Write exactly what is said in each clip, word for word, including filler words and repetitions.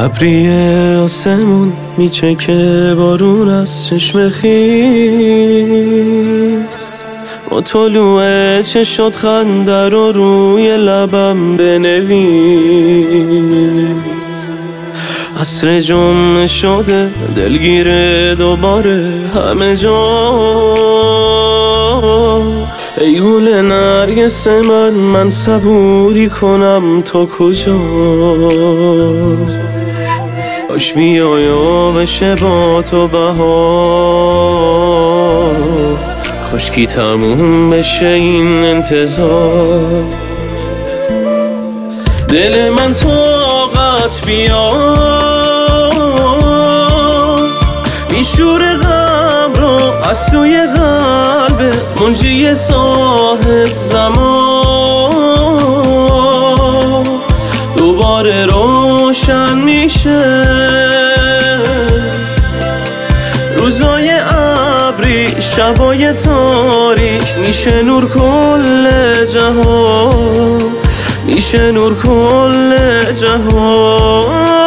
ابری آسمون میچکه بارون از چشم خیس، با طلوع چشات خنده رو روی لبم بنویس. عصر جمعه شده دلگیره دوباره همه جا، ای گل نرگس من من صبوری کنم تا کجا؟ باش بیای و بشه با تو بهار، خشکی تموم بشه این انتظار. دل من طاقت بیا میشور غم رو از سوی قلبت، منجی صاحب زمان دوباره روشن میشه. روزای ابری شبای تاریک میشه نور کل جهان، میشه نور کل جهان.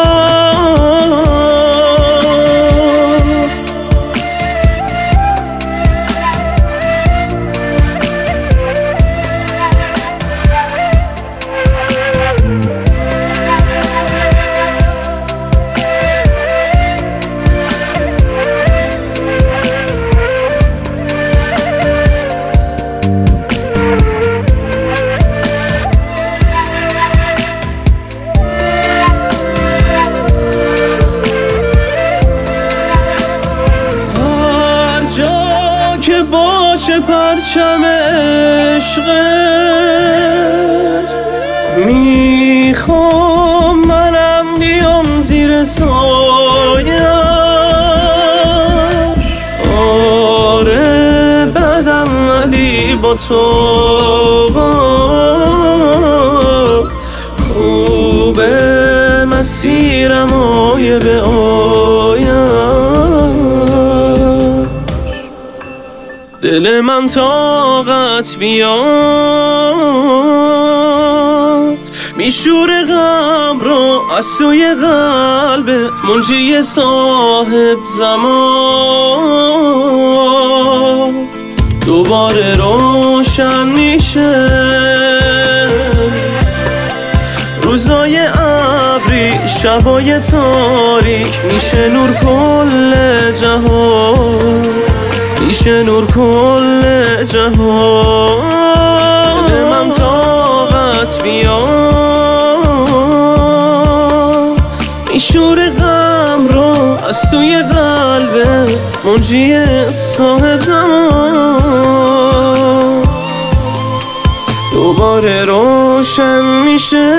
که باشه پرچم عشقت، میخوام منم بیام زیر سایش. آره بدم ولی با تو خوبه مسیرم آیه به آیم. دل من طاقت بیاد میشور غم رو از سوی قلبت، منجی صاحب زمان دوباره روشن میشه. روزای ابری شبای تاریک میشه نور کل جهان، میشه نور کل جهان. دل من طاقت بیاد میشور غم رو از توی قلبه، منجی صاحب زمان دوباره روشن میشه.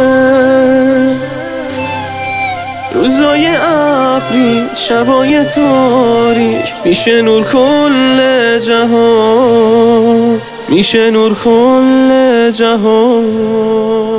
روزای ابری شبای تاریک میشه نور کل جهان، میشه نور کل جهان.